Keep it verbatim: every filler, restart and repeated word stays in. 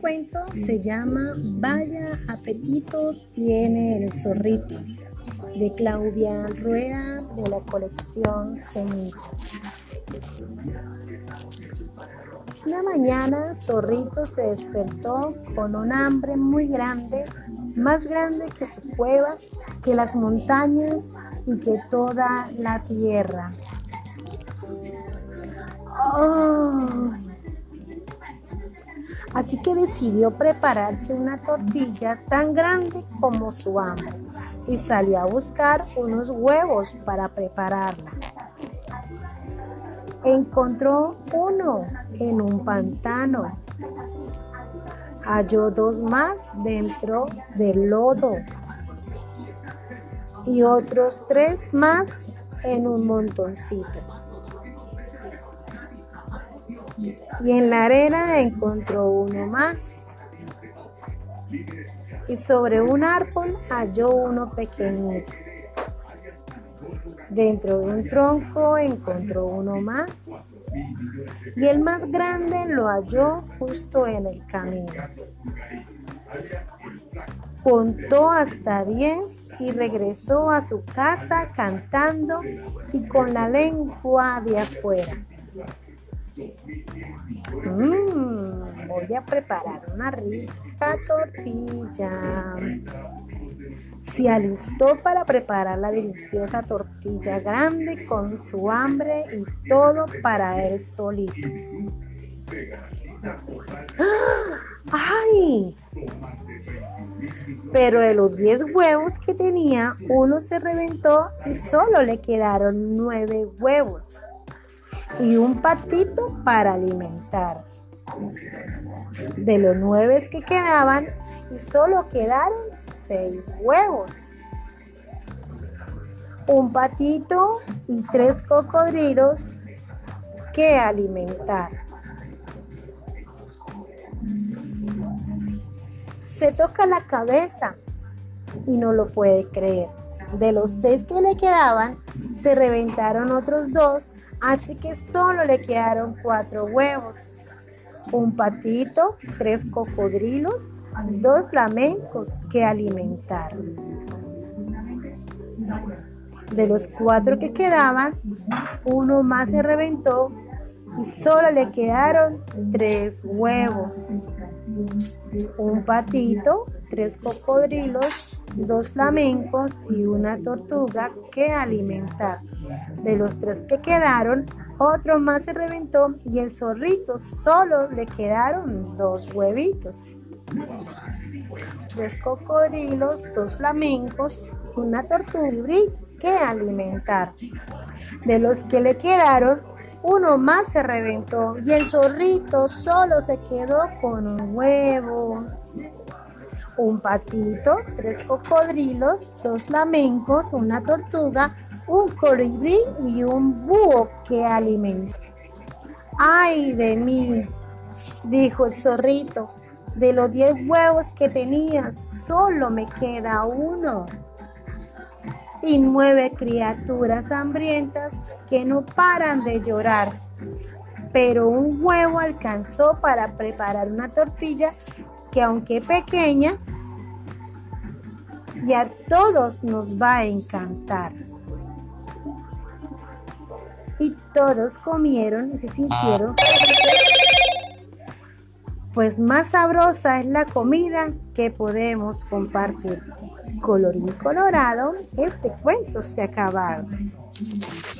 cuento se llama Vaya apetito tiene el zorrito, de Claudia Rueda, de la colección Semilla. Una mañana, Zorrito se despertó con un hambre muy grande, más grande que su cueva, que las montañas y que toda la tierra. ¡Oh! Así que decidió prepararse una tortilla tan grande como su hambre y salió a buscar unos huevos para prepararla. Encontró uno en un pantano. Halló dos más dentro del lodo y otros tres más en un montoncito. Y en la arena encontró uno más. Y sobre un árbol halló uno pequeñito. Dentro de un tronco encontró uno más. Y el más grande lo halló justo en el camino. Contó hasta diez y regresó a su casa cantando y con la lengua de afuera. Mmm, voy a preparar una rica tortilla. Se alistó para preparar la deliciosa tortilla grande con su hambre y todo para él solito. ¡Ay! Pero de los diez huevos que tenía, uno se reventó y solo le quedaron nueve huevos y un patito para alimentar. De los nueve que quedaban, y solo quedaron seis huevos, un patito y tres cocodrilos que alimentar. Se toca la cabeza y no lo puede creer. De los seis que le quedaban, se reventaron otros dos, así que solo le quedaron cuatro huevos, un patito, tres cocodrilos, dos flamencos que alimentar. De los cuatro que quedaban, uno más se reventó y solo le quedaron tres huevos, un patito, tres cocodrilos, dos flamencos y una tortuga que alimentar. De los tres que quedaron, otro más se reventó y el zorrito solo le quedaron dos huevitos, tres cocodrilos, dos flamencos, una tortuga que alimentar. De los que le quedaron, uno más se reventó y el zorrito solo se quedó con un huevo, un patito, tres cocodrilos, dos flamencos, una tortuga, un colibrí y un búho que alimentar. ¡Ay de mí!, dijo el zorrito. De los diez huevos que tenía, solo me queda uno. Y nueve criaturas hambrientas que no paran de llorar. Pero un huevo alcanzó para preparar una tortilla que, aunque pequeña, y a todos nos va a encantar. Y todos comieron y se sintieron, pues más sabrosa es la comida que podemos compartir. Colorín colorado, este cuento se ha acabado.